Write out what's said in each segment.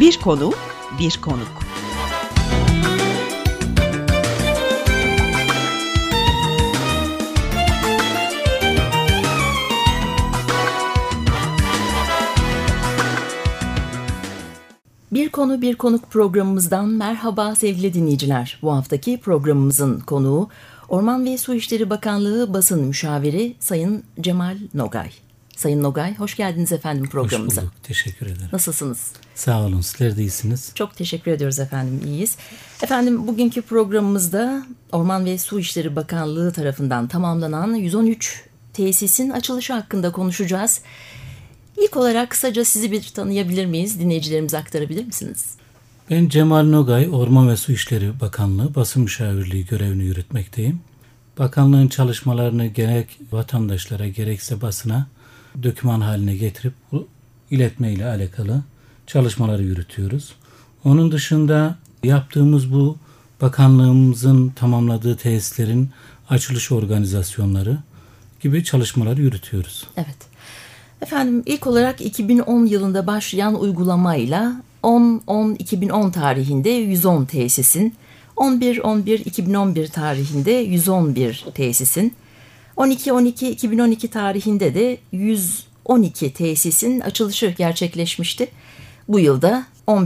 Bir konu, bir konuk. Bir konu bir konuk programımızdan merhaba sevgili dinleyiciler. Bu haftaki programımızın konuğu Orman ve Su İşleri Bakanlığı Basın Müşaviri Sayın Cemal Nogay. Sayın Nogay, hoş geldiniz efendim programımıza. Hoş bulduk, teşekkür ederim. Nasılsınız? Sağ olun, sizler de iyisiniz. Çok teşekkür ediyoruz efendim, iyiyiz. Efendim bugünkü programımızda Orman ve Su İşleri Bakanlığı tarafından tamamlanan 113 tesisin açılışı hakkında konuşacağız. İlk olarak kısaca sizi bir tanıyabilir miyiz? Dinleyicilerimize aktarabilir misiniz? Ben Cemal Nogay, Orman ve Su İşleri Bakanlığı Basın Müşavirliği görevini yürütmekteyim. Bakanlığın çalışmalarını gerek vatandaşlara gerekse basına doküman haline getirip bu iletmeyle alakalı çalışmaları yürütüyoruz. Onun dışında yaptığımız bu bakanlığımızın tamamladığı tesislerin açılış organizasyonları gibi çalışmaları yürütüyoruz. Evet. Efendim ilk olarak 2010 yılında başlayan uygulamayla 10-10-2010 tarihinde 110 tesisin, 11-11-2011 tarihinde 111 tesisin, 12-12-2012 tarihinde de 112 tesisin açılışı gerçekleşmişti. Bu yılda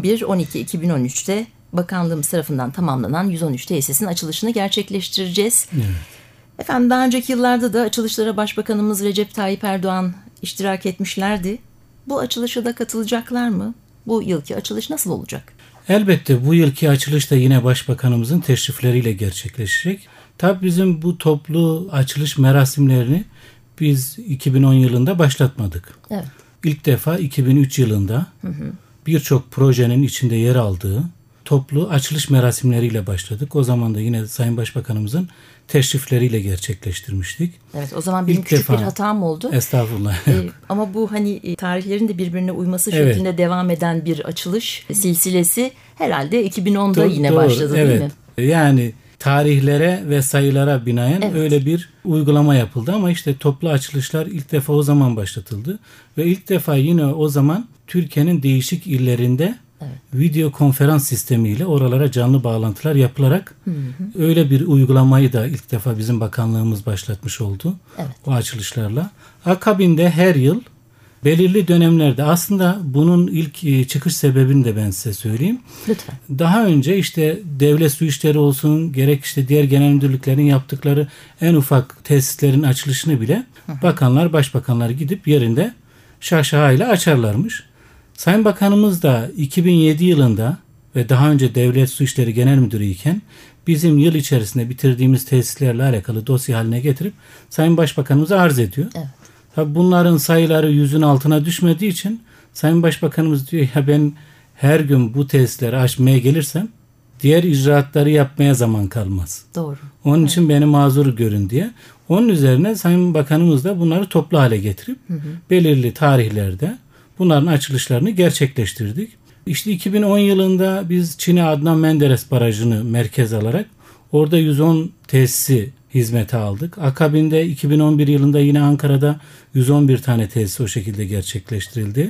11-12-2013'te bakanlığımız tarafından tamamlanan 113 tesisin açılışını gerçekleştireceğiz. Evet. Efendim daha önceki yıllarda da açılışlara Başbakanımız Recep Tayyip Erdoğan iştirak etmişlerdi. Bu açılışa da katılacaklar mı? Bu yılki açılış nasıl olacak? Elbette bu yılki açılış da yine Başbakanımızın teşrifleriyle gerçekleşecek. Tabii bizim bu toplu açılış merasimlerini biz 2010 yılında başlatmadık. Evet. İlk defa 2003 yılında birçok projenin içinde yer aldığı toplu açılış merasimleriyle başladık. O zaman da yine Sayın Başbakanımızın teşrifleriyle gerçekleştirmiştik. Evet, o zaman benim küçük bir hatam oldu. Estağfurullah. Ama bu hani tarihlerin de birbirine uyması şeklinde devam eden bir açılış silsilesi herhalde 2010'da yine başladı değil mi? Yani tarihlere ve sayılara binaen öyle bir uygulama yapıldı ama işte toplu açılışlar ilk defa o zaman başlatıldı ve ilk defa yine o zaman Türkiye'nin değişik illerinde video konferans sistemiyle oralara canlı bağlantılar yapılarak öyle bir uygulamayı da ilk defa bizim bakanlığımız başlatmış oldu. Bu açılışlarla. Akabinde her yıl belirli dönemlerde aslında bunun ilk çıkış sebebini de ben size söyleyeyim. Lütfen. Daha önce işte devlet su işleri olsun gerek işte diğer genel müdürlüklerin yaptıkları en ufak tesislerin açılışını bile bakanlar, başbakanlar gidip yerinde şaşayla açarlarmış. Sayın Bakanımız da 2007 yılında ve daha önce Devlet Su İşleri Genel Müdürü iken bizim yıl içerisinde bitirdiğimiz tesislerle alakalı dosya haline getirip Sayın Başbakanımıza arz ediyor. Evet. Tabii bunların sayıları 100'ün altına düşmediği için Sayın Başbakanımız diyor ya ben her gün bu tesisleri açmaya gelirsem diğer icraatları yapmaya zaman kalmaz. Doğru. Onun için beni mazur görün diye. Onun üzerine Sayın Bakanımız da bunları toplu hale getirip belirli tarihlerde bunların açılışlarını gerçekleştirdik. İşte 2010 yılında biz Çin'e Adnan Menderes Barajı'nı merkez alarak orada 110 tesisi hizmete aldık. Akabinde 2011 yılında yine Ankara'da 111 tane tesis o şekilde gerçekleştirildi.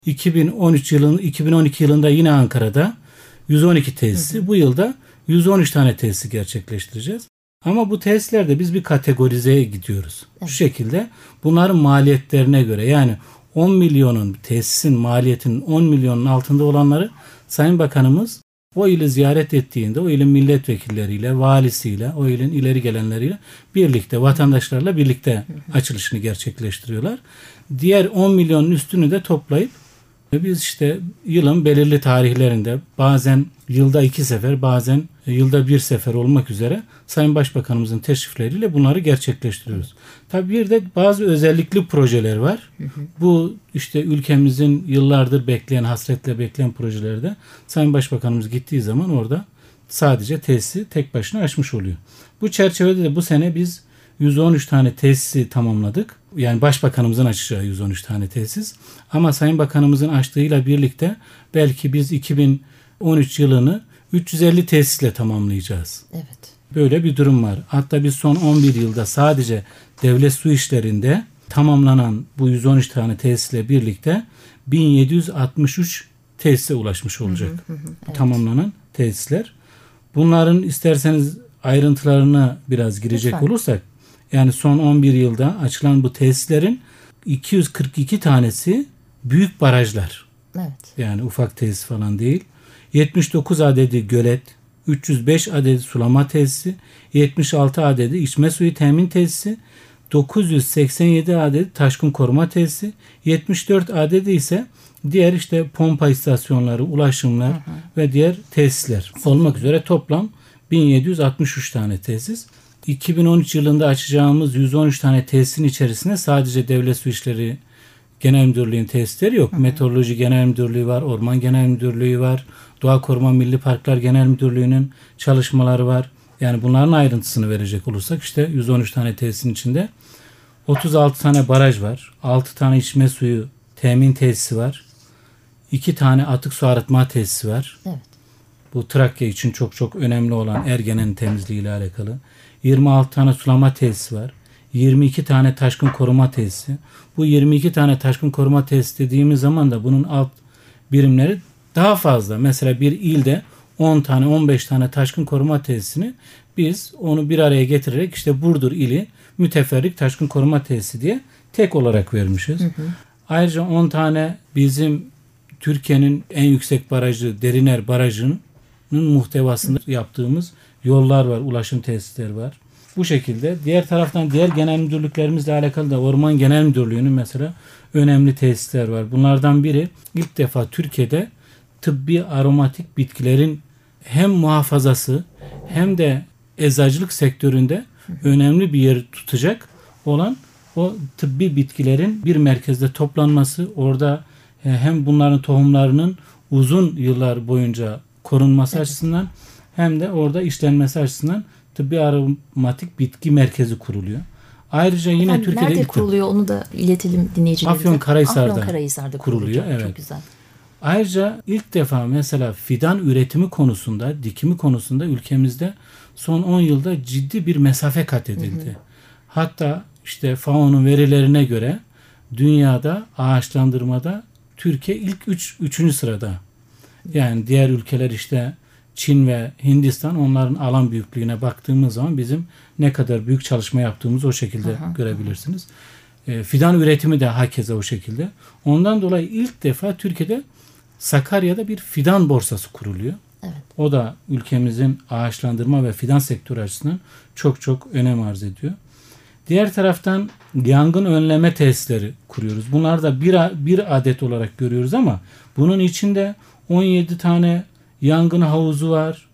2012 yılında yine Ankara'da 112 tesisi. Bu yılda 113 tane tesisi gerçekleştireceğiz. Ama bu tesislerde biz bir kategorizeye gidiyoruz. Şu şekilde bunların maliyetlerine göre yani 10 milyonun tesisin maliyetinin 10 milyonun altında olanları Sayın Bakanımız o ili ziyaret ettiğinde o ilin milletvekilleriyle, valisiyle, o ilin ileri gelenleriyle birlikte, vatandaşlarla birlikte açılışını gerçekleştiriyorlar. Diğer 10 milyonun üstünü de toplayıp biz işte yılın belirli tarihlerinde bazen yılda 2 sefer bazen yılda 1 sefer olmak üzere Sayın Başbakanımızın teşrifleriyle bunları gerçekleştiriyoruz. Tabii bir de bazı özellikli projeler var. Bu işte ülkemizin yıllardır bekleyen, hasretle bekleyen projelerde Sayın Başbakanımız gittiği zaman orada sadece tesisi tek başına açmış oluyor. Bu çerçevede de bu sene biz 113 tane tesisi tamamladık. Yani Başbakanımızın açacağı 113 tane tesis. Ama Sayın Bakanımızın açtığıyla birlikte belki biz 2013 yılını 350 tesisle tamamlayacağız. Evet. Böyle bir durum var. Hatta biz son 11 yılda sadece devlet su işlerinde tamamlanan bu 113 tane tesisle birlikte 1763 tesise ulaşmış olacak. Evet. Tamamlanan tesisler. Bunların isterseniz ayrıntılarına biraz girecek olursak, yani son 11 yılda açılan bu tesislerin 242 tanesi büyük barajlar. Evet. Yani ufak tesis falan değil. 79 adedi gölet, 305 adedi sulama tesisi, 76 adedi içme suyu temin tesisi, 987 adedi taşkın koruma tesisi, 74 adedi ise diğer işte pompa istasyonları, ulaşımlar ve diğer tesisler olmak üzere toplam 1763 tane tesis. 2013 yılında açacağımız 113 tane tesisin içerisinde sadece Devlet Su İşleri Genel Müdürlüğü'nün tesisleri yok. Meteoroloji Genel Müdürlüğü var, Orman Genel Müdürlüğü var, Doğa Koruma Milli Parklar Genel Müdürlüğü'nün çalışmaları var. Yani bunların ayrıntısını verecek olursak işte 113 tane tesisin içinde 36 tane baraj var, 6 tane içme suyu temin tesisi var, 2 tane atık su arıtma tesisi var. Evet. Bu Trakya için çok çok önemli olan Ergen'in temizliği ile alakalı. 26 tane sulama tesisi var. 22 tane taşkın koruma tesisi. Bu 22 tane taşkın koruma tesisi dediğimiz zaman da bunun alt birimleri daha fazla. Mesela bir ilde 10 tane 15 tane taşkın koruma tesisini biz onu bir araya getirerek işte Burdur ili müteferrik taşkın koruma tesisi diye tek olarak vermişiz. Ayrıca 10 tane bizim Türkiye'nin en yüksek barajı Deriner Barajı'nın muhtevasında yaptığımız yollar var, ulaşım tesisleri var. Bu şekilde. Diğer taraftan diğer genel müdürlüklerimizle alakalı da Orman Genel Müdürlüğü'nün mesela önemli tesisler var. Bunlardan biri ilk defa Türkiye'de tıbbi aromatik bitkilerin hem muhafazası hem de eczacılık sektöründe önemli bir yer tutacak olan o tıbbi bitkilerin bir merkezde toplanması, orada hem bunların tohumlarının uzun yıllar boyunca korunması açısından hem de orada işlenmesi açısından tıbbi aromatik bitki merkezi kuruluyor. Ayrıca yine Türkiye'de nerede kuruluyor onu da iletelim dinleyicilerimize. Afyonkarahisar'da kuruluyor. Evet. Çok güzel. Ayrıca ilk defa mesela fidan üretimi konusunda, dikimi konusunda ülkemizde son 10 yılda ciddi bir mesafe kat edildi. Hatta işte FAO'nun verilerine göre dünyada ağaçlandırmada Türkiye ilk 3. sırada. Yani diğer ülkeler işte Çin ve Hindistan, onların alan büyüklüğüne baktığımız zaman bizim ne kadar büyük çalışma yaptığımızı o şekilde görebilirsiniz. Fidan üretimi de hakeza o şekilde. Ondan dolayı ilk defa Türkiye'de Sakarya'da bir fidan borsası kuruluyor. Evet. O da ülkemizin ağaçlandırma ve fidan sektörü açısından çok çok önem arz ediyor. Diğer taraftan yangın önleme tesisleri kuruyoruz. Bunlar da bir adet olarak görüyoruz ama bunun içinde 17 tane yangın havuzu var.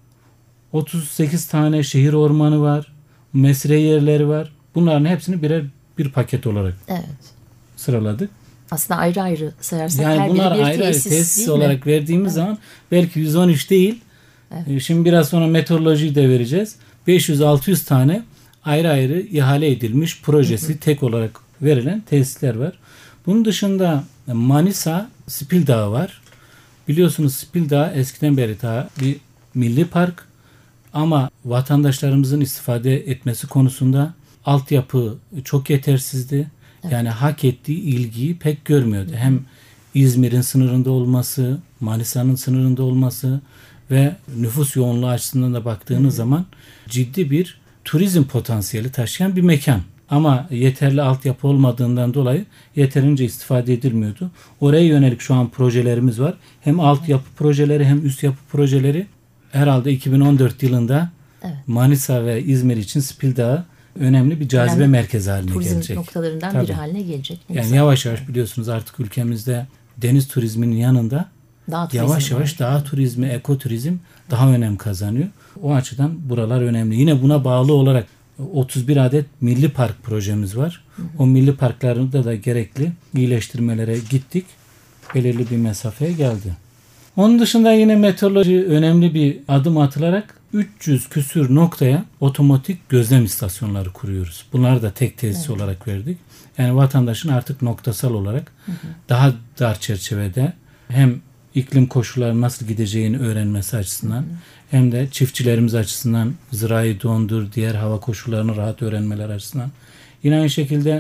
38 tane şehir ormanı var. Mesire yerleri var. Bunların hepsini bir paket olarak sıraladık. Aslında ayrı ayrı sayarsak yani her bunlar biri bir ayrı tesis olarak verdiğimiz zaman belki 113 değil. Evet. Şimdi biraz sonra meteorolojiyi de vereceğiz. 500-600 tane ayrı ayrı ihale edilmiş projesi tek olarak verilen tesisler var. Bunun dışında Manisa Spil Dağı var. Biliyorsunuz Spil Dağı eskiden beri daha bir milli park ama vatandaşlarımızın istifade etmesi konusunda altyapı çok yetersizdi. Evet. Yani hak ettiği ilgiyi pek görmüyordu. Hem İzmir'in sınırında olması, Manisa'nın sınırında olması ve nüfus yoğunluğu açısından da baktığınız zaman ciddi bir turizm potansiyeli taşıyan bir mekan. Ama yeterli altyapı olmadığından dolayı yeterince istifade edilmiyordu. Oraya yönelik şu an projelerimiz var. Hem altyapı projeleri hem üst yapı projeleri. Herhalde 2014 yılında Manisa ve İzmir için Spil Dağı önemli bir cazibe merkezi haline gelecek. Turizm noktalarından biri haline gelecek. Yani yavaş yavaş biliyorsunuz artık ülkemizde deniz turizminin yanında yavaş yavaş dağ turizmi, ekoturizm daha önem kazanıyor. O açıdan buralar önemli. Yine buna bağlı olarak 31 adet milli park projemiz var. O milli parklarında da gerekli iyileştirmelere gittik. Belirli bir mesafeye geldi. Onun dışında yine meteoroloji önemli bir adım atılarak 300 küsür noktaya otomatik gözlem istasyonları kuruyoruz. Bunları da tek tesis olarak verdik. Yani vatandaşın artık noktasal olarak daha dar çerçevede hem iklim koşulları nasıl gideceğini öğrenmesi açısından hem de çiftçilerimiz açısından zirai dondur, diğer hava koşullarını rahat öğrenmeler açısından. Yine aynı şekilde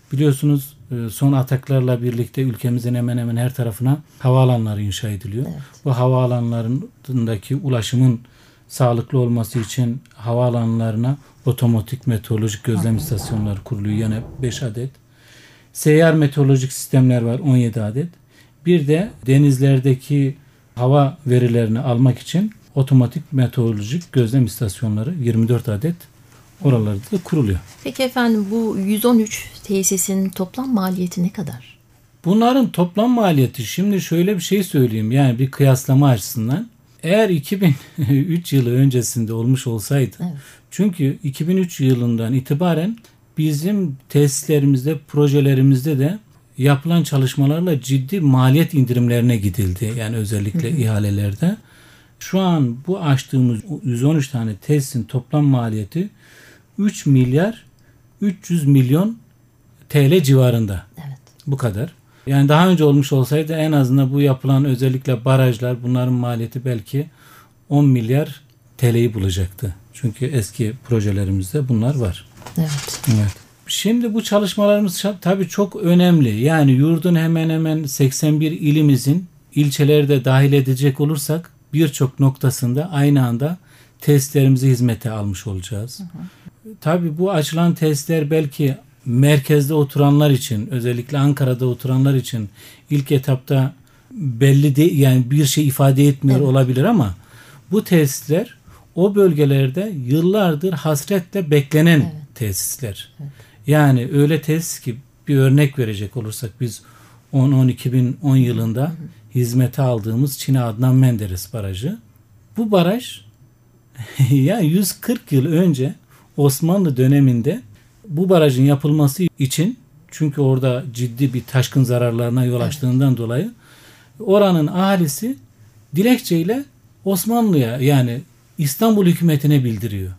Biliyorsunuz son ataklarla birlikte ülkemizin hemen hemen her tarafına havaalanları inşa ediliyor. Evet. Bu havaalanlarındaki ulaşımın sağlıklı olması için havaalanlarına otomatik meteorolojik gözlem istasyonları kuruluyor. Yine 5 adet. Seyyar meteorolojik sistemler var 17 adet. Bir de denizlerdeki hava verilerini almak için otomatik meteorolojik gözlem istasyonları 24 adet oralarda da kuruluyor. Peki efendim, bu 113 tesisin toplam maliyeti ne kadar? Bunların toplam maliyeti, şimdi şöyle bir şey söyleyeyim, yani bir kıyaslama açısından. Eğer 2003 yılı öncesinde olmuş olsaydı, Evet. çünkü 2003 yılından itibaren bizim tesislerimizde, projelerimizde de yapılan çalışmalarla ciddi maliyet indirimlerine gidildi. Yani özellikle ihalelerde. Şu an bu açtığımız 113 tane tesisin toplam maliyeti 3 milyar 300 milyon TL civarında. Evet. Bu kadar. Yani daha önce olmuş olsaydı en azından bu yapılan özellikle barajlar, bunların maliyeti belki 10 milyar TL'yi bulacaktı. Çünkü eski projelerimizde bunlar var. Evet. Evet. Şimdi bu çalışmalarımız tabii çok önemli. Yani yurdun hemen hemen 81 ilimizin ilçeleri de dahil edecek olursak birçok noktasında aynı anda tesislerimizi hizmete almış olacağız. Tabii bu açılan tesisler belki merkezde oturanlar için, özellikle Ankara'da oturanlar için ilk etapta belli değil, yani bir şey ifade etmiyor olabilir ama bu tesisler o bölgelerde yıllardır hasretle beklenen tesisler. Evet. Yani öyle tesis ki, bir örnek verecek olursak, biz 2010 yılında hizmete aldığımız Çin Adnan Menderes Barajı. Bu baraj yani 140 yıl önce Osmanlı döneminde bu barajın yapılması için, çünkü orada ciddi bir taşkın zararlarına yol açtığından dolayı oranın ahalisi dilekçeyle Osmanlı'ya, yani İstanbul hükümetine bildiriyor.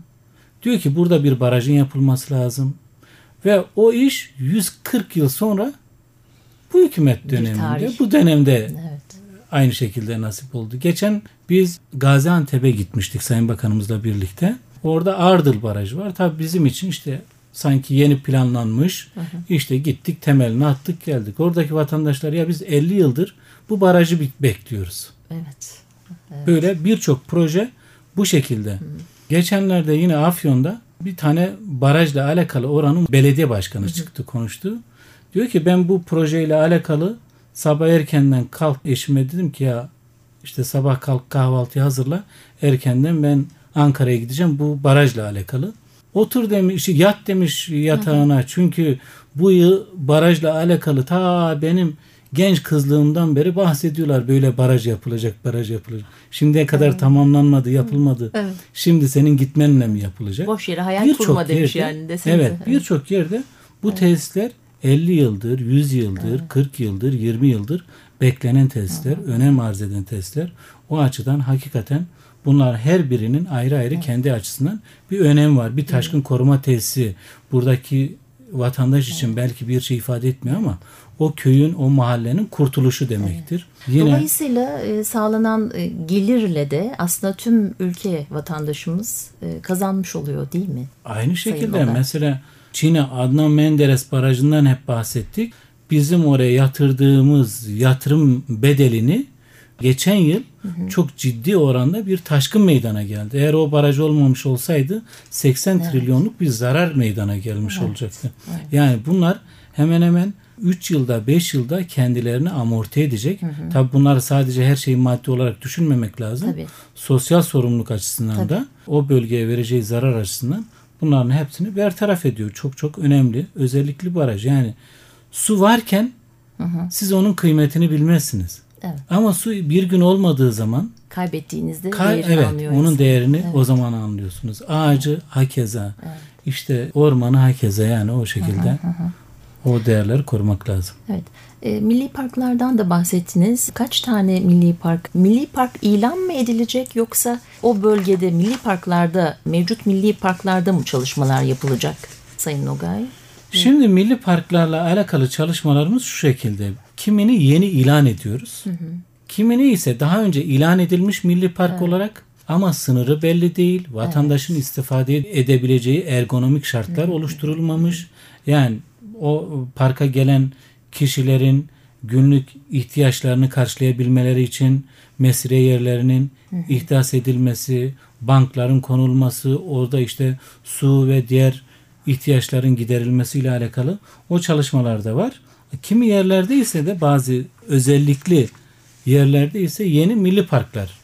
Diyor ki burada bir barajın yapılması lazım. Ve o iş 140 yıl sonra bu hükümet döneminde, bu dönemde aynı şekilde nasip oldu. Geçen biz Gaziantep'e gitmiştik Sayın Bakanımızla birlikte. Orada Ardıl Barajı var. Tabii bizim için işte sanki yeni planlanmış. İşte gittik, temelini attık, geldik. Oradaki vatandaşlar, ya biz 50 yıldır bu barajı bekliyoruz. Evet. Böyle birçok proje bu şekilde. Geçenlerde yine Afyon'da bir tane barajla alakalı oranın belediye başkanı çıktı, konuştu. Diyor ki ben bu projeyle alakalı sabah erkenden kalk, eşime dedim ki ya işte sabah kalk, kahvaltıyı hazırla, erkenden ben Ankara'ya gideceğim bu barajla alakalı. Otur demiş, yat demiş yatağına. Çünkü bu yıl barajla alakalı ta benim genç kızlığımdan beri bahsediyorlar, böyle baraj yapılacak. Şimdiye kadar tamamlanmadı, yapılmadı. Evet. Şimdi senin gitmenle mi yapılacak? Boş yere hayal kurma demiş yerde, yani desenize. Evet, birçok yerde bu tesisler 50 yıldır, 100 yıldır, 40 yıldır, 20 yıldır beklenen tesisler, önem arz eden tesisler. O açıdan hakikaten bunlar her birinin ayrı ayrı kendi açısından bir önemi var. Bir taşkın koruma tesisi buradaki vatandaş için belki bir şey ifade etmiyor ama o köyün, o mahallenin kurtuluşu demektir. Yine, dolayısıyla sağlanan gelirle de aslında tüm ülke vatandaşımız kazanmış oluyor, değil mi? Aynı şekilde mesela Çin'e Adnan Menderes Barajı'ndan hep bahsettik. Bizim oraya yatırdığımız yatırım bedelini geçen yıl çok ciddi oranda bir taşkın meydana geldi. Eğer o baraj olmamış olsaydı 80 trilyonluk bir zarar meydana gelmiş olacaktı. Evet. Yani bunlar hemen hemen 3 yılda 5 yılda kendilerini amorti edecek. Tabii bunlar sadece her şeyi maddi olarak düşünmemek lazım. Tabii. Sosyal sorumluluk açısından da o bölgeye vereceği zarar açısından bunların hepsini bertaraf ediyor. Çok çok önemli. Özellikle baraj. Yani su varken siz onun kıymetini bilmezsiniz. Evet. Ama su bir gün olmadığı zaman kaybettiğinizde değerini anlıyorsunuz. Onun değerini o zaman anlıyorsunuz. Ağacı hakeza, işte ormanı hakeza, yani o şekilde o değerleri korumak lazım. Evet. Milli parklardan da bahsettiniz. Kaç tane milli park? Milli park ilan mı edilecek, yoksa o bölgede milli parklarda, mevcut milli parklarda mı çalışmalar yapılacak Sayın Nogay? Şimdi milli parklarla alakalı çalışmalarımız şu şekilde. Kimini yeni ilan ediyoruz. Kimini ise daha önce ilan edilmiş milli park olarak ama sınırı belli değil. Vatandaşın istifade edebileceği ergonomik şartlar oluşturulmamış. Yani o parka gelen kişilerin günlük ihtiyaçlarını karşılayabilmeleri için mesire yerlerinin ihdas edilmesi, bankların konulması, orada işte su ve diğer ihtiyaçların giderilmesiyle alakalı o çalışmalar da var. Kimi yerlerde ise de bazı özellikli yerlerde ise yeni milli parklar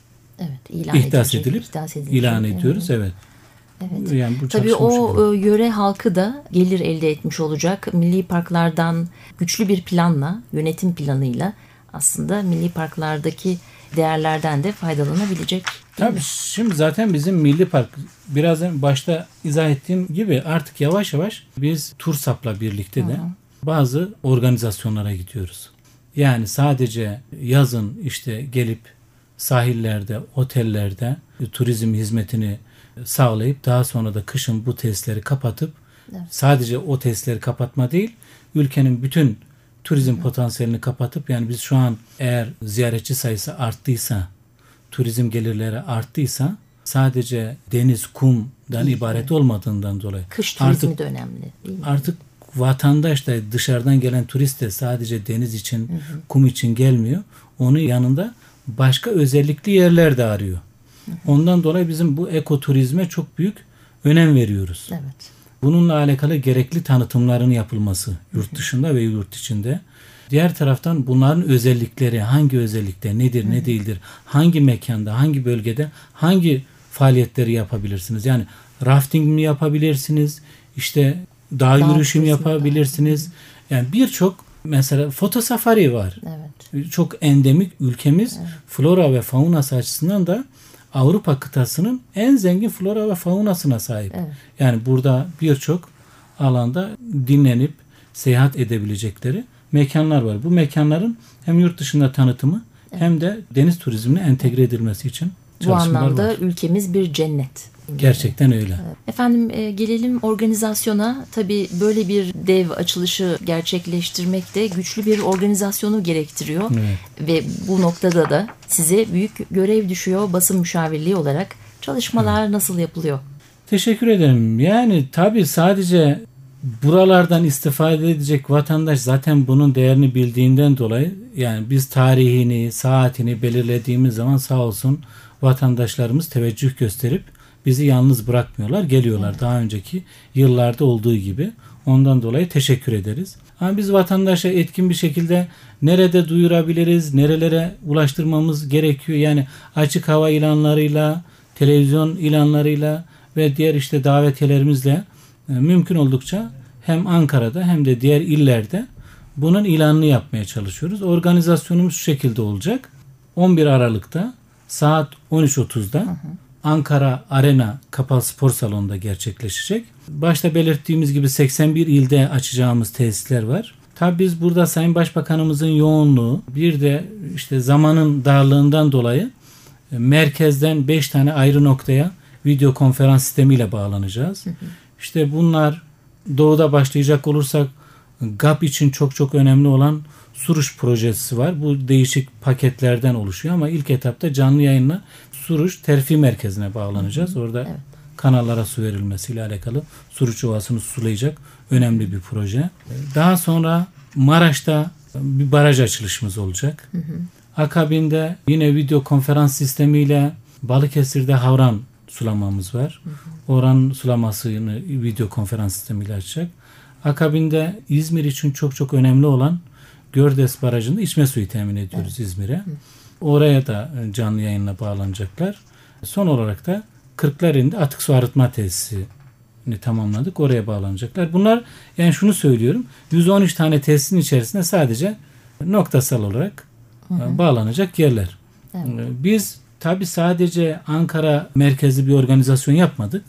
ihdas edilip ilan ediyoruz. Evet. Evet. Yani tabii o yöre halkı da gelir elde etmiş olacak. Milli parklardan güçlü bir planla, yönetim planıyla aslında milli parklardaki değerlerden de faydalanabilecek. Tabii şimdi zaten bizim milli park, biraz başta izah ettiğim gibi artık yavaş yavaş biz TURSAP'la birlikte de bazı organizasyonlara gidiyoruz. Yani sadece yazın işte gelip sahillerde, otellerde turizm hizmetini sağlayıp daha sonra da kışın bu tesisleri kapatıp sadece o tesisleri kapatma değil, ülkenin bütün turizm potansiyelini kapatıp, yani biz şu an eğer ziyaretçi sayısı arttıysa, turizm gelirleri arttıysa sadece deniz, kumdan ibaret olmadığından dolayı. Kış turizmi de önemli değil mi? Artık vatandaş da, dışarıdan gelen turist de sadece deniz için, kum için gelmiyor. Onun yanında başka özellikli yerler de arıyor. Ondan dolayı bizim bu ekoturizme çok büyük önem veriyoruz. Evet. Bununla alakalı gerekli tanıtımların yapılması yurt dışında ve yurt içinde. Diğer taraftan bunların özellikleri, hangi özellikte nedir, ne değildir, hangi mekanda, hangi bölgede hangi faaliyetleri yapabilirsiniz? Yani rafting mi yapabilirsiniz, işte dağ yürüyüşü mü yapabilirsiniz? Yani birçok, mesela foto safari var. Evet. Çok endemik, ülkemiz flora ve faunası açısından da Avrupa kıtasının en zengin flora ve faunasına sahip. Evet. Yani burada birçok alanda dinlenip seyahat edebilecekleri mekanlar var. Bu mekanların hem yurt dışında tanıtımı hem de deniz turizmine entegre edilmesi için çalışmalar var. Bu anlamda ülkemiz bir cennet. Gerçekten öyle. Efendim gelelim organizasyona. Tabii böyle bir dev açılışı gerçekleştirmek de güçlü bir organizasyonu gerektiriyor. Evet. Ve bu noktada da size büyük görev düşüyor basın müşavirliği olarak. Çalışmalar nasıl yapılıyor? Teşekkür ederim. Yani tabii sadece buralardan istifade edecek vatandaş zaten bunun değerini bildiğinden dolayı, yani biz tarihini, saatini belirlediğimiz zaman sağ olsun vatandaşlarımız teveccüh gösterip bizi yalnız bırakmıyorlar, geliyorlar. Evet. Daha önceki yıllarda olduğu gibi. Ondan dolayı teşekkür ederiz. Ama biz vatandaşa etkin bir şekilde nerede duyurabiliriz, nerelere ulaştırmamız gerekiyor? Yani açık hava ilanlarıyla, televizyon ilanlarıyla ve diğer işte davetiyelerimizle mümkün oldukça hem Ankara'da hem de diğer illerde bunun ilanını yapmaya çalışıyoruz. Organizasyonumuz şu şekilde olacak. 11 Aralık'ta saat 13.30'da Ankara Arena Kapalı Spor Salonu'nda gerçekleşecek. Başta belirttiğimiz gibi 81 ilde açacağımız tesisler var. Tabii biz burada Sayın Başbakanımızın yoğunluğu, bir de işte zamanın darlığından dolayı merkezden 5 tane ayrı noktaya video konferans sistemiyle bağlanacağız. İşte bunlar, doğuda başlayacak olursak GAP için çok çok önemli olan Suruç projesi var. Bu değişik paketlerden oluşuyor ama ilk etapta canlı yayınla Suruç Terfi Merkezi'ne bağlanacağız. Orada kanallara su verilmesiyle alakalı Suruç Ovası'nı sulayacak önemli bir proje. Daha sonra Maraş'ta bir baraj açılışımız olacak. Akabinde yine video konferans sistemiyle Balıkesir'de Havran sulamamız var. Oranın sulamasını video konferans sistemiyle açacak. Akabinde İzmir için çok çok önemli olan Gördes Barajı'nda içme suyu temin ediyoruz İzmir'e. Oraya da canlı yayınla bağlanacaklar. Son olarak da Kırklareli'nde atık su arıtma tesisini tamamladık. Oraya bağlanacaklar. Bunlar, yani şunu söylüyorum, 113 tane tesisin içerisinde sadece noktasal olarak bağlanacak yerler. Evet. Biz tabii sadece Ankara merkezli bir organizasyon yapmadık.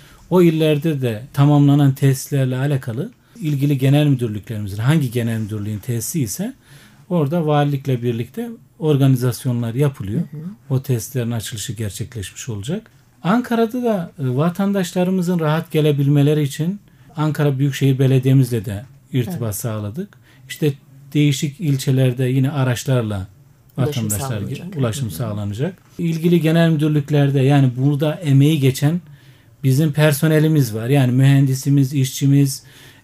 O illerde de tamamlanan tesislerle alakalı ilgili genel müdürlüklerimizin, hangi genel müdürlüğün tesisi ise orada valilikle birlikte organizasyonlar yapılıyor. O tesislerin açılışı gerçekleşmiş olacak. Ankara'da da vatandaşlarımızın rahat gelebilmeleri için Ankara Büyükşehir Belediye'mizle de irtibat sağladık. İşte değişik ilçelerde yine araçlarla vatandaşlar ulaşım sağlanacak. İlgili genel müdürlüklerde, yani burada emeği geçen bizim personelimiz var. Yani mühendisimiz, işçimiz,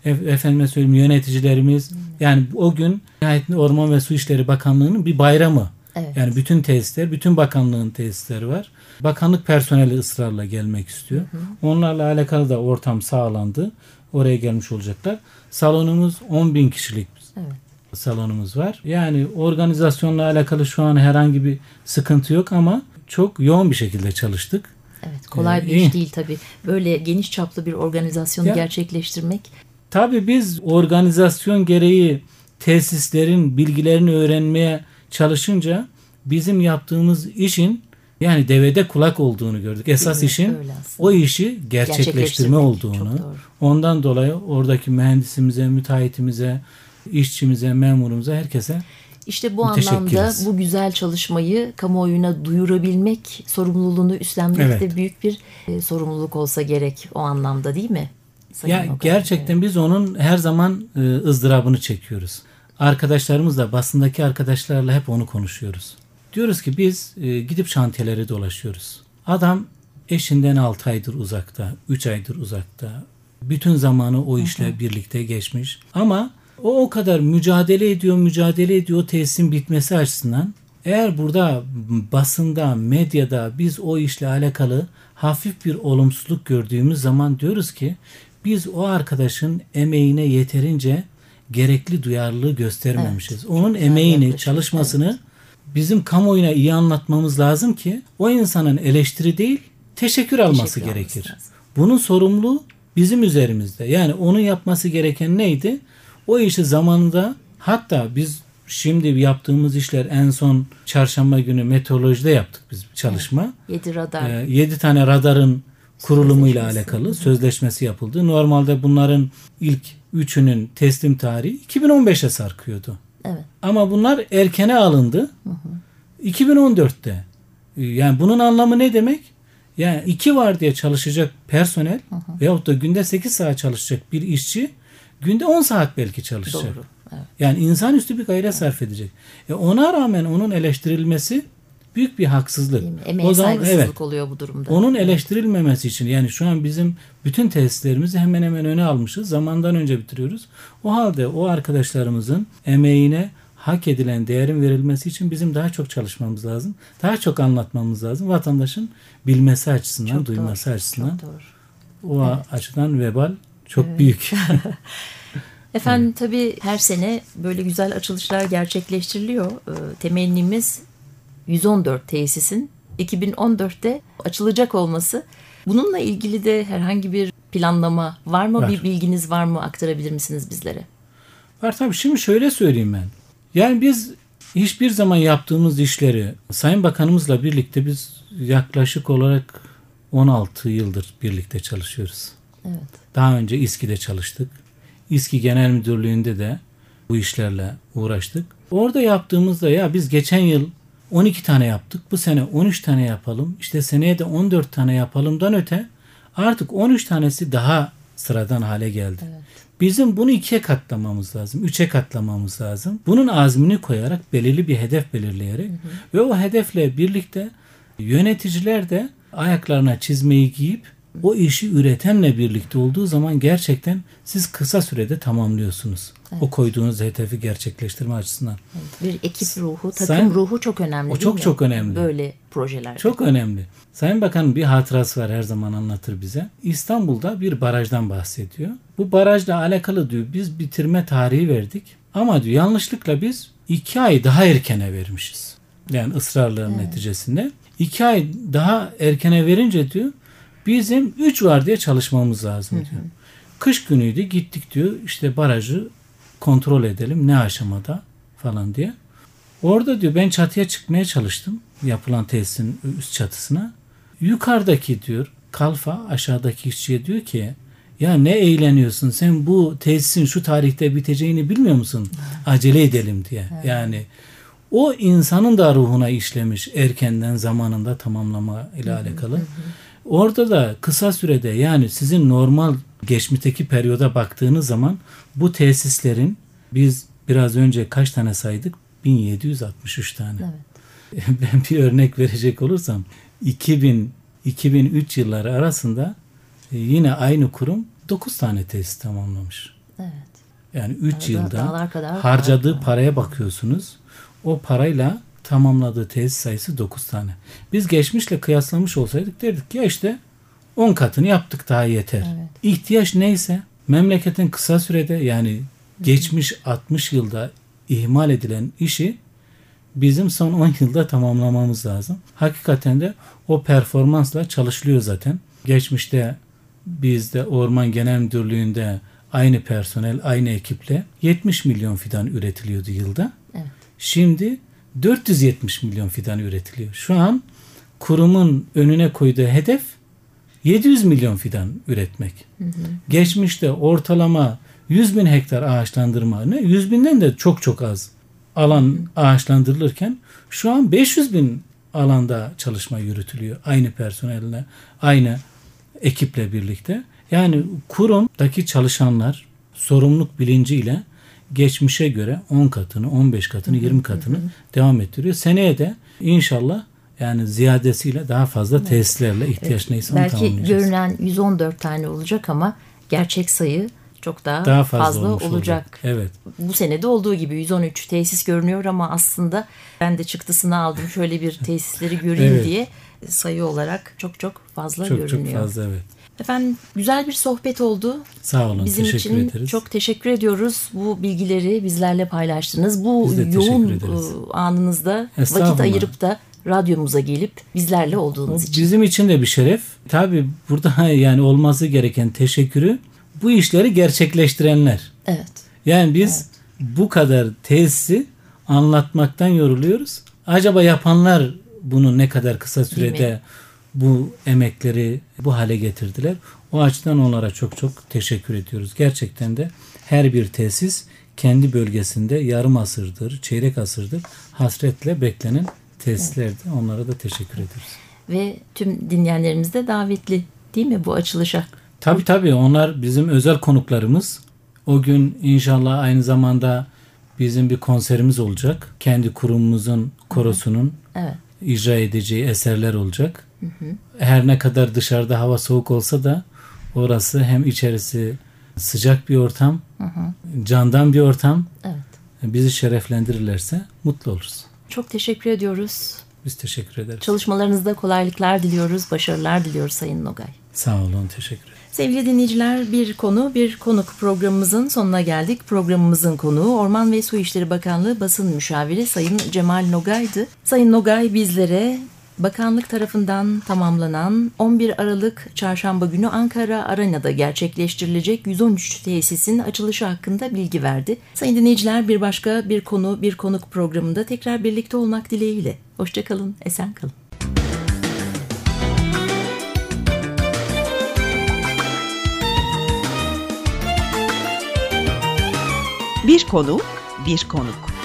efendime söyleyeyim yöneticilerimiz, yani o gün nihayetinde Orman ve Su İşleri Bakanlığı'nın bir bayramı. Evet. Yani bütün tesisler, bütün bakanlığın tesisleri var. Bakanlık personeli ısrarla gelmek istiyor. Onlarla alakalı da ortam sağlandı. Oraya gelmiş olacaklar. Salonumuz 10.000 kişilik salonumuz var. Yani organizasyonla alakalı şu an herhangi bir sıkıntı yok ama çok yoğun bir şekilde çalıştık. Evet, kolay bir iş değil tabii. Böyle geniş çaplı bir organizasyonu gerçekleştirmek. Tabii biz organizasyon gereği tesislerin bilgilerini öğrenmeye çalışınca bizim yaptığımız işin yani devede kulak olduğunu gördük. Esas işin o işi gerçekleştirme olduğunu. Ondan dolayı oradaki mühendisimize, müteahhitimize, işçimize, memurumuza, herkese İşte bu anlamda bu güzel çalışmayı kamuoyuna duyurabilmek sorumluluğunu üstlenmek de büyük bir sorumluluk olsa gerek o anlamda, değil mi? Gerçekten biz onun her zaman ızdırabını çekiyoruz. Arkadaşlarımızla, basındaki arkadaşlarla hep onu konuşuyoruz. Diyoruz ki biz gidip şantiyeleri dolaşıyoruz. Adam eşinden 6 aydır uzakta, 3 aydır uzakta. Bütün zamanı o işle birlikte geçmiş. Ama o kadar mücadele ediyor o tesisin bitmesi açısından. Eğer burada basında, medyada biz o işle alakalı hafif bir olumsuzluk gördüğümüz zaman diyoruz ki biz o arkadaşın emeğine yeterince gerekli duyarlılığı göstermemişiz. Onun emeğini, çalışmasını bizim kamuoyuna iyi anlatmamız lazım ki o insanın eleştiri değil, teşekkür alması gerekir. Bunun sorumluluğu bizim üzerimizde. Yani onun yapması gereken neydi? O işi zamanında, hatta biz şimdi yaptığımız işler en son çarşamba günü meteorolojide yaptık biz çalışma. 7 radar. 7 tane radarın kurulumuyla alakalı sözleşmesi yapıldı. Normalde bunların ilk 3'ünün teslim tarihi 2015'e sarkıyordu. Evet. Ama bunlar erkene alındı. 2014'te. Yani bunun anlamı ne demek? Yani 2 vardiya çalışacak personel veyahut da günde 8 saat çalışacak bir işçi günde 10 saat belki çalışacak. Doğru. Evet. Yani insanüstü bir gayret sarf edecek. Ona rağmen onun eleştirilmesi büyük bir haksızlık. Emeğe saygısızlık oluyor bu durumda. Onun eleştirilmemesi için, yani şu an bizim bütün tesislerimizi hemen hemen öne almışız. Zamandan önce bitiriyoruz. O halde o arkadaşlarımızın emeğine hak edilen değerin verilmesi için bizim daha çok çalışmamız lazım. Daha çok anlatmamız lazım. Vatandaşın bilmesi açısından, çok duyması açısından. Çok doğru. O açıdan vebal çok büyük. Efendim tabii her sene böyle güzel açılışlar gerçekleştiriliyor. Temennimiz 114 tesisin 2014'te açılacak olması. Bununla ilgili de herhangi bir planlama var mı? Bir bilginiz var mı? Aktarabilir misiniz bizlere? Var tabii. Şimdi şöyle söyleyeyim ben. Yani biz hiçbir zaman yaptığımız işleri Sayın Bakanımızla birlikte biz yaklaşık olarak 16 yıldır birlikte çalışıyoruz. Evet. Daha önce İSKİ'de çalıştık. İSKİ Genel Müdürlüğü'nde de bu işlerle uğraştık. Orada yaptığımızda ya biz geçen yıl 12 tane yaptık. Bu sene 13 tane yapalım. İşte seneye de 14 tane yapalımdan öte artık 13 tanesi daha sıradan hale geldi. Evet. Bizim bunu 2'ye katlamamız lazım. 3'e katlamamız lazım. Bunun azmini koyarak belirli bir hedef belirleyerek ve o hedefle birlikte yöneticiler de ayaklarına çizmeyi giyip o işi üretenle birlikte olduğu zaman gerçekten siz kısa sürede tamamlıyorsunuz. Evet. O koyduğunuz hedefi gerçekleştirme açısından. Evet. Bir ekip ruhu, takım ruhu çok önemli. O çok çok önemli. Böyle projeler. Çok önemli. Sayın Bakan'ın bir hatırası var, her zaman anlatır bize. İstanbul'da bir barajdan bahsediyor. Bu barajla alakalı diyor biz bitirme tarihi verdik. Ama diyor yanlışlıkla biz 2 ay daha erkene vermişiz. Yani ısrarların neticesinde. 2 ay daha erkene verince diyor bizim 3 var diye çalışmamız lazım diyor. Kış günüydü, gittik diyor işte barajı kontrol edelim ne aşamada falan diye. Orada diyor ben çatıya çıkmaya çalıştım yapılan tesisin üst çatısına. Yukarıdaki diyor kalfa aşağıdaki işçiye diyor ki ya ne eğleniyorsun sen, bu tesisin şu tarihte biteceğini bilmiyor musun? Acele edelim diye. Yani o insanın da ruhuna işlemiş erkenden zamanında tamamlama ile alakalı. Orada da kısa sürede, yani sizin normal geçmişteki periyoda baktığınız zaman bu tesislerin biz biraz önce kaç tane saydık? 1763 tane. Evet. Ben bir örnek verecek olursam 2000-2003 yılları arasında yine aynı kurum 9 tane tesis tamamlamış. Evet. Yani 3 yılda dağlar harcadığı paraya bakıyorsunuz. O parayla tamamladığı tesis sayısı 9 tane. Biz geçmişle kıyaslamış olsaydık derdik ki ya işte 10 katını yaptık daha yeter. Evet. İhtiyaç neyse memleketin kısa sürede yani geçmiş 60 yılda ihmal edilen işi bizim son 10 yılda tamamlamamız lazım. Hakikaten de o performansla çalışılıyor zaten. Geçmişte bizde Orman Genel Müdürlüğü'nde aynı personel, aynı ekiple 70 milyon fidan üretiliyordu yılda. Evet. Şimdi 470 milyon fidan üretiliyor. Şu an kurumun önüne koyduğu hedef 700 milyon fidan üretmek. Geçmişte ortalama 100 bin hektar ağaçlandırma, 100 binden de çok az alan ağaçlandırılırken şu an 500 bin alanda çalışma yürütülüyor. Aynı personelle, aynı ekiple birlikte. Yani kurumdaki çalışanlar sorumluluk bilinciyle geçmişe göre 10 katını, 15 katını, 20 katını devam ettiriyor. Seneye de inşallah yani ziyadesiyle daha fazla tesislerle ihtiyaç neyse onu tamamlayacağız. Belki görünen 114 tane olacak ama gerçek sayı çok daha fazla olacak. Evet. Bu senede olduğu gibi 113 tesis görünüyor ama aslında ben de çıktısını aldım şöyle bir tesisleri göreyim diye sayı olarak çok fazla görünüyor. Çok fazla, evet. Efendim güzel bir sohbet oldu. Sağ olun, Bizim teşekkür için ederiz. çok teşekkür ediyoruz. Bu bilgileri bizlerle paylaştınız. Bu yoğun anınızda vakit ayırıp da radyomuza gelip bizlerle olduğunuz için. Bizim için de bir şeref. Tabii burada yani olması gereken teşekkürü bu işleri gerçekleştirenler. Evet. Yani biz bu kadar tesisi anlatmaktan yoruluyoruz. Acaba yapanlar bunu ne kadar kısa sürede bu emekleri bu hale getirdiler? O açıdan onlara çok teşekkür ediyoruz. Gerçekten de her bir tesis kendi bölgesinde yarım asırdır, çeyrek asırdır hasretle beklenen tesislerdi. Onlara da teşekkür ediyoruz. Ve tüm dinleyenlerimiz de davetli değil mi bu açılışa? Tabii onlar bizim özel konuklarımız. O gün inşallah aynı zamanda bizim bir konserimiz olacak. Kendi kurumumuzun korosunun icra edeceği eserler olacak. Her ne kadar dışarıda hava soğuk olsa da orası hem içerisi sıcak bir ortam, candan bir ortam. Evet. Bizi şereflendirirlerse mutlu oluruz. Çok teşekkür ediyoruz. Biz teşekkür ederiz. Çalışmalarınızda kolaylıklar diliyoruz, başarılar diliyoruz Sayın Nogay. Sağ olun, teşekkür ederim. Sevgili dinleyiciler, bir konu, bir konuk programımızın sonuna geldik. Programımızın konuğu Orman ve Su İşleri Bakanlığı Basın Müşaviri Sayın Cemal Nogay'dı. Sayın Nogay bizlere bakanlık tarafından tamamlanan 11 Aralık Çarşamba günü Ankara Arena'da gerçekleştirilecek 113 tesisin açılışı hakkında bilgi verdi. Sayın dinleyiciler, bir başka bir konu, bir konuk programında tekrar birlikte olmak dileğiyle. Hoşçakalın, esen kalın. Bir konu, bir konuk.